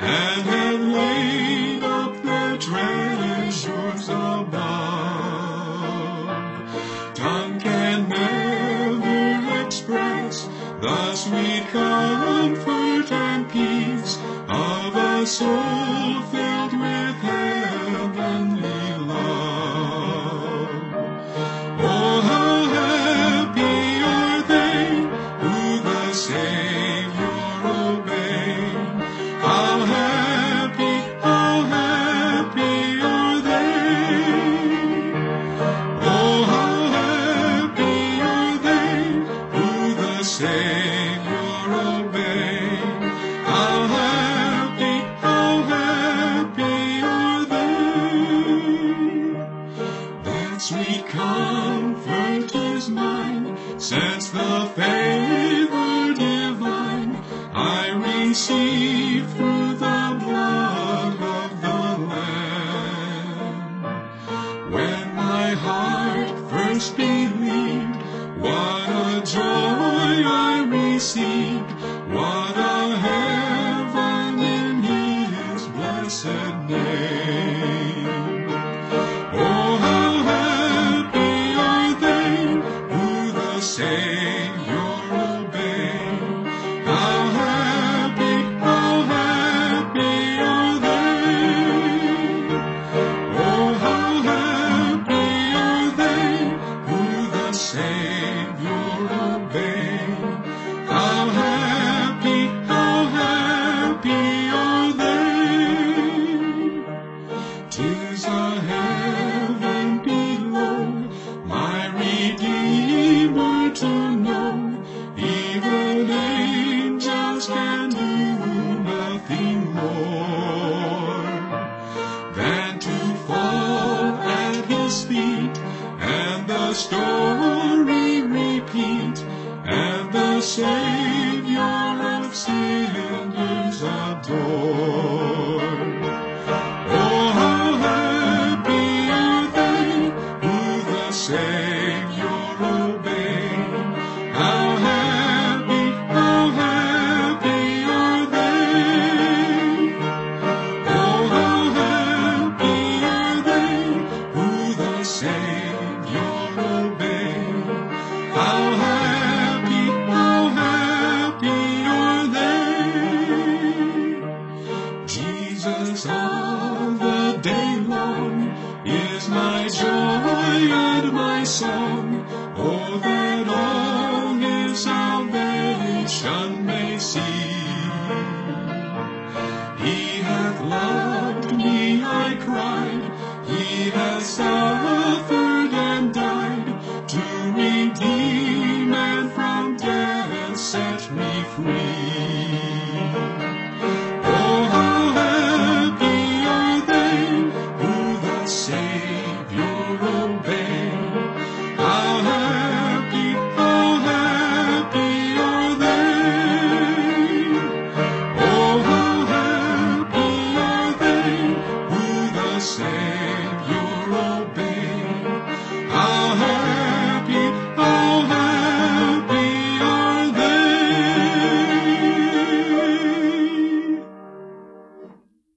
and have laid up their treasures above. Tongue can never express the sweet comfort and peace of a soul filled with heavenly love. Oh, how happy are they who the Savior obey. How happy are they. Oh, how happy are they who the Savior obey. How happy are they. That sweet comfort is mine, since the favor divine I receive through the blood of the Lamb. When my heart first believed, what a joy I received, what a heaven in His blessed name. Oh, how happy are they who the Savior obey. How happy are they. Oh, how happy are they who the Savior obey. How happy are they. 'Tis a heaven below, my Redeemer to know. Even angels can do nothing more than to fall at His feet, and the story repeat, and the Savior of sinners adore. Oh, how happy are they who the Savior obey. How happy are they. Oh, how happy are they who the Savior obey. How happy are they. Jesus all the day long is my joy and my song. Oh, that all His salvation may see. He hath loved me, I cried. He has